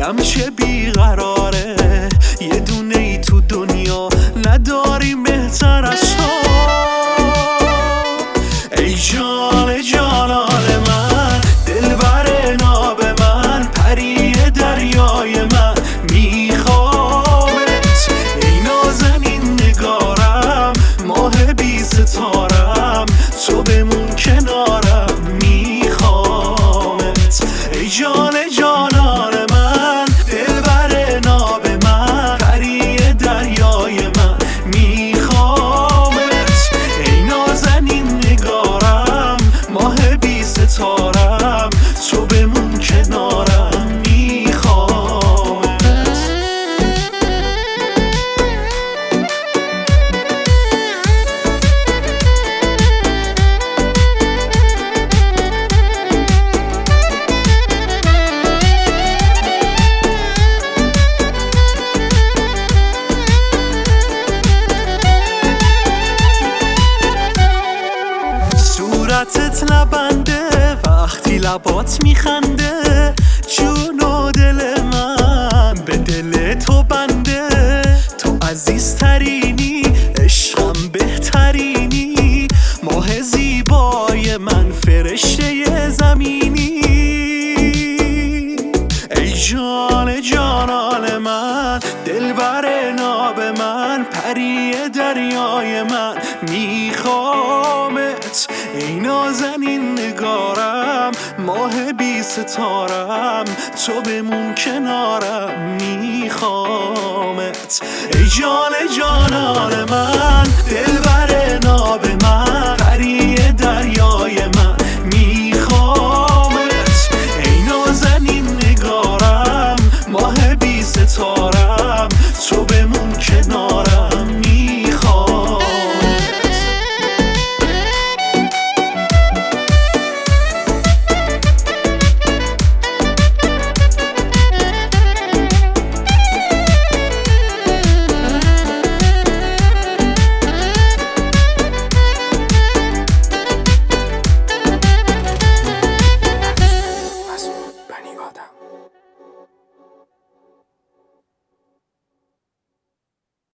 دلم چه بیقراره، یه دونه ای تو دنیا نداری بهتر از تو. ای جان جانان من، دلبر ناب من، پری دریای من، میخوامت. ای نازنین نگارم، ماه بی ستارم، تو بمون کنارم، میخوامت. ای جان جانان من، دلبر ناب من، پری دریای من، میخوامت. ای نازنین نگارم، ماه بی ستارم، تو بمون کنارم، میخوامت. صورتت لبنده، وقتی لبات میخنده، جون و دل من به دل تو بنده. تو عزیزترینی، عشقم بهترینی، ماه زیبای من، فرشته زمینی. ای جان جانان من، دلبر ناب من، پری دریای من، میخوامت. ای نازنین نگارم، ماه بی ستارم، تو بمون کنارم، میخوامت. ای جان جانان من، دلبر ناب من، پری دریای من،